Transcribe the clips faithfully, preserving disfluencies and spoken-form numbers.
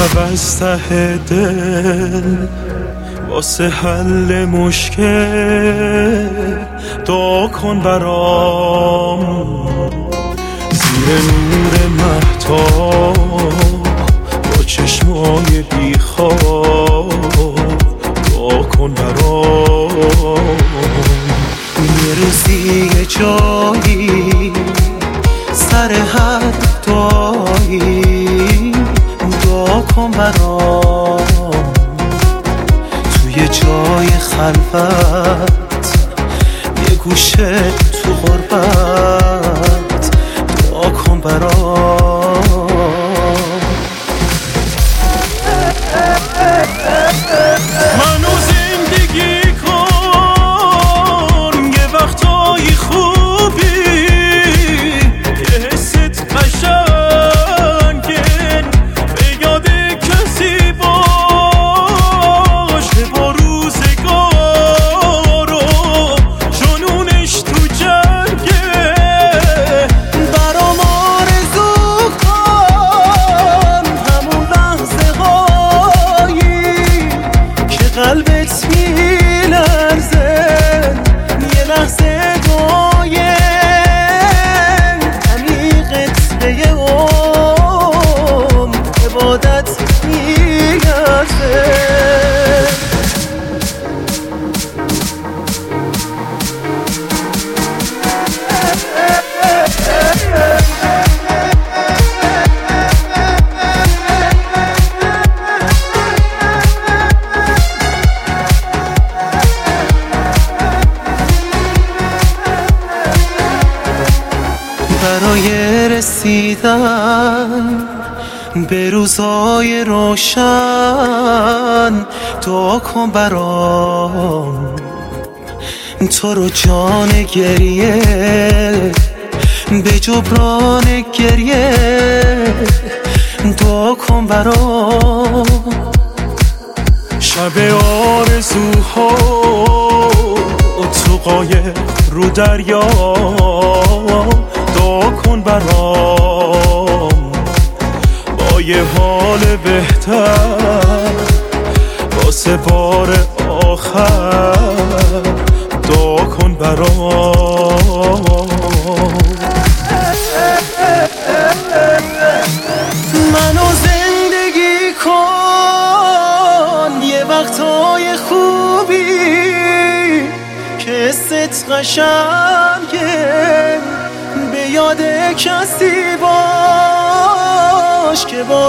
شب از ته دل واسه حل مشکل دعا کن برام، زیر نور مهتاب با چشمای بیخواب دعا کن برام. یه روزی یه جایی سر هر دعایی دعا کن برام، توی جای خلوت یه گوشه تو غربت دعا کن برام. منو زندگی کن یه وقتایی خوبی که حست قشنگن به یاد کسی باشه با روزگار و جنونش تو جنگه. برام آرزو کن همون لحظه هایی که قلبت میلرزه، یه لحظه دعایه عمیقت به یه عمر عبادت میلرزه. برای رسیدن به روزای روشن دعا کن برام، تو رو جان گریه به جبران گریه دعا کن برام. شب آرزوها تو قایق رو دریا دعا کن برام، با یه حال بهتر واسه بار آخر دعا کن برام. منو زندگی کن یه وقتای خوبی که حست قشنگه، به یاد کسی باش که با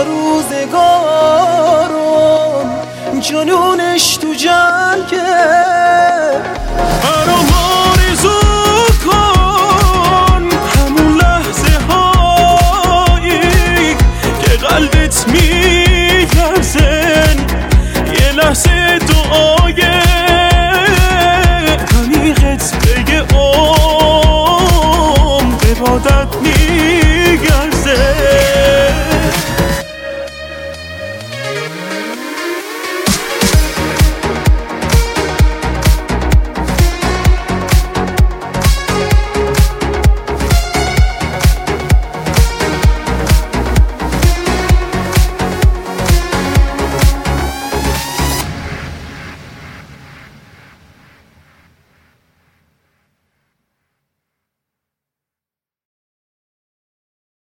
روزگارم جنونش تو جنگه. برام آرزو کن همون لحظه هایی که قلبت می